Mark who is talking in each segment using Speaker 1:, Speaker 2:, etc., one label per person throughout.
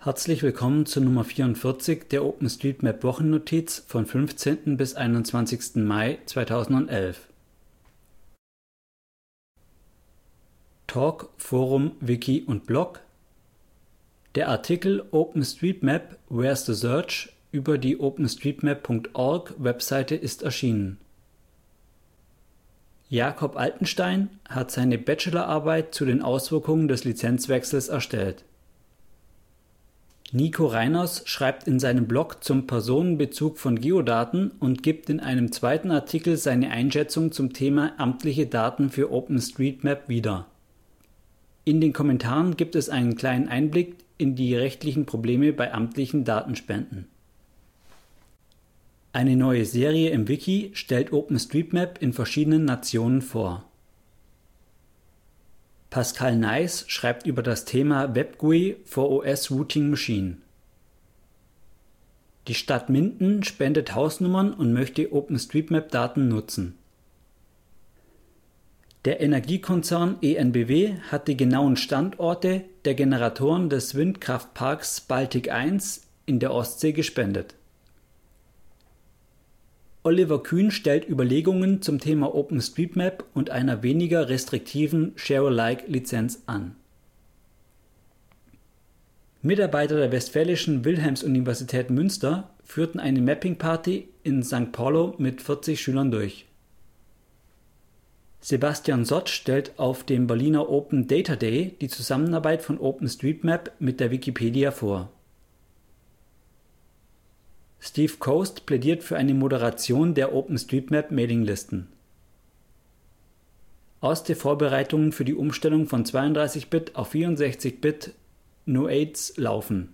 Speaker 1: Herzlich willkommen zur Nummer 44 der OpenStreetMap Wochennotiz vom 15. bis 21. Mai 2011. Talk, Forum, Wiki und Blog. Der Artikel OpenStreetMap Where's the Search über die openstreetmap.org Webseite ist erschienen. Jakob Altenstein hat seine Bachelorarbeit zu den Auswirkungen des Lizenzwechsels erstellt. Nico Reiners schreibt in seinem Blog zum Personenbezug von Geodaten und gibt in einem zweiten Artikel seine Einschätzung zum Thema amtliche Daten für OpenStreetMap wieder. In den Kommentaren gibt es einen kleinen Einblick in die rechtlichen Probleme bei amtlichen Datenspenden. Eine neue Serie im Wiki stellt OpenStreetMap in verschiedenen Nationen vor. Pascal Neis schreibt über das Thema WebGUI for OS Routing Machine. Die Stadt Minden spendet Hausnummern und möchte OpenStreetMap-Daten nutzen. Der Energiekonzern EnBW hat die genauen Standorte der Generatoren des Windkraftparks Baltic 1 in der Ostsee gespendet. Oliver Kühn stellt Überlegungen zum Thema OpenStreetMap und einer weniger restriktiven Share-alike-Lizenz an. Mitarbeiter der Westfälischen Wilhelms-Universität Münster führten eine Mapping-Party in St. Paulo mit 40 Schülern durch. Sebastian Sott stellt auf dem Berliner Open Data Day die Zusammenarbeit von OpenStreetMap mit der Wikipedia vor. Steve Coast plädiert für eine Moderation der OpenStreetMap-Mailinglisten. Erste Vorbereitungen für die Umstellung von 32-Bit auf 64-Bit No-AIDS laufen.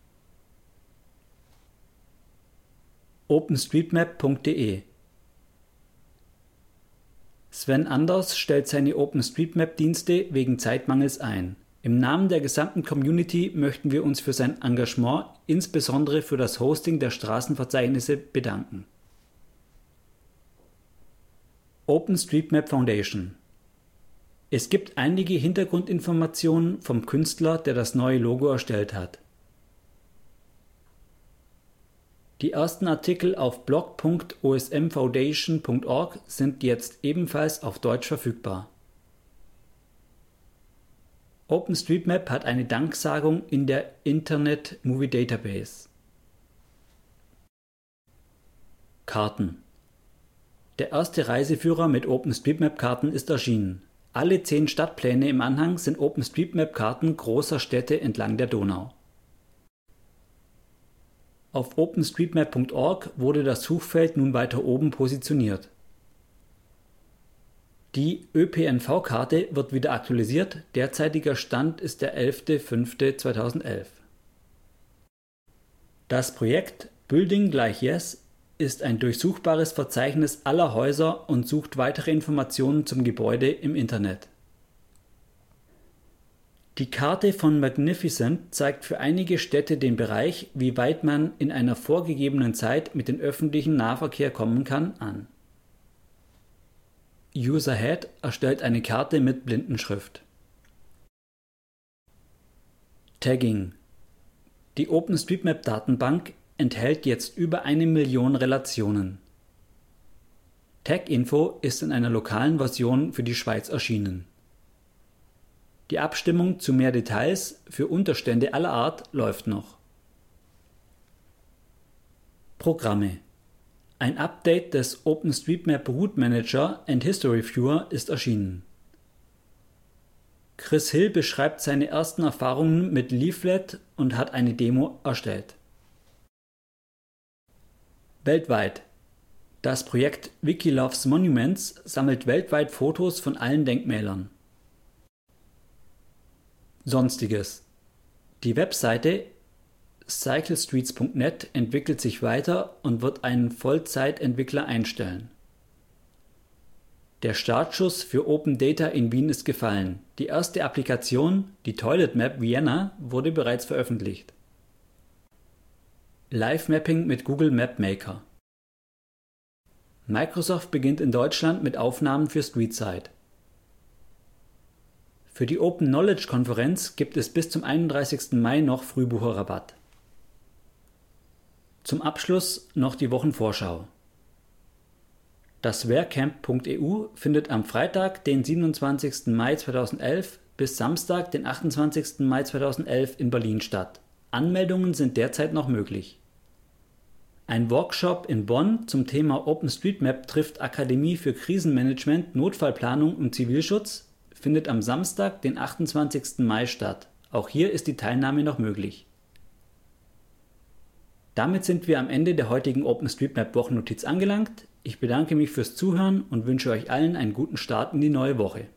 Speaker 1: OpenStreetMap.de. Sven Anders stellt seine OpenStreetMap-Dienste wegen Zeitmangels ein. Im Namen der gesamten Community möchten wir uns für sein Engagement, insbesondere für das Hosting der Straßenverzeichnisse, bedanken. OpenStreetMap Foundation. Es gibt einige Hintergrundinformationen vom Künstler, der das neue Logo erstellt hat. Die ersten Artikel auf blog.osmfoundation.org sind jetzt ebenfalls auf Deutsch verfügbar. OpenStreetMap hat eine Danksagung in der Internet Movie Database. Karten. Der erste Reiseführer mit OpenStreetMap-Karten ist erschienen. Alle 10 Stadtpläne im Anhang sind OpenStreetMap-Karten großer Städte entlang der Donau. Auf openstreetmap.org wurde das Suchfeld nun weiter oben positioniert. Die ÖPNV-Karte wird wieder aktualisiert, derzeitiger Stand ist der 11.05.2011. Das Projekt Building = Yes ist ein durchsuchbares Verzeichnis aller Häuser und sucht weitere Informationen zum Gebäude im Internet. Die Karte von Magnificent zeigt für einige Städte den Bereich, wie weit man in einer vorgegebenen Zeit mit dem öffentlichen Nahverkehr kommen kann, an. UserHead erstellt eine Karte mit Blindenschrift. Tagging. Die OpenStreetMap-Datenbank enthält jetzt über 1 Million Relationen. Taginfo ist in einer lokalen Version für die Schweiz erschienen. Die Abstimmung zu mehr Details für Unterstände aller Art läuft noch. Programme. Ein Update des OpenStreetMap Route Manager and History Viewer ist erschienen. Chris Hill beschreibt seine ersten Erfahrungen mit Leaflet und hat eine Demo erstellt. Weltweit. Das Projekt Wiki Loves Monuments sammelt weltweit Fotos von allen Denkmälern. Sonstiges. Die Webseite cyclestreets.net entwickelt sich weiter und wird einen Vollzeitentwickler einstellen. Der Startschuss für Open Data in Wien ist gefallen. Die erste Applikation, die Toilet Map Vienna, wurde bereits veröffentlicht. Live Mapping mit Google Map Maker. Microsoft beginnt in Deutschland mit Aufnahmen für StreetSight. Für die Open Knowledge Konferenz gibt es bis zum 31. Mai noch Frühbucherrabatt. Zum Abschluss noch die Wochenvorschau. Das WhereCamp.eu findet am Freitag, den 27. Mai 2011 bis Samstag, den 28. Mai 2011 in Berlin statt. Anmeldungen sind derzeit noch möglich. Ein Workshop in Bonn zum Thema OpenStreetMap trifft Akademie für Krisenmanagement, Notfallplanung und Zivilschutz findet am Samstag, den 28. Mai statt. Auch hier ist die Teilnahme noch möglich. Damit sind wir am Ende der heutigen OpenStreetMap-Wochennotiz angelangt. Ich bedanke mich fürs Zuhören und wünsche euch allen einen guten Start in die neue Woche.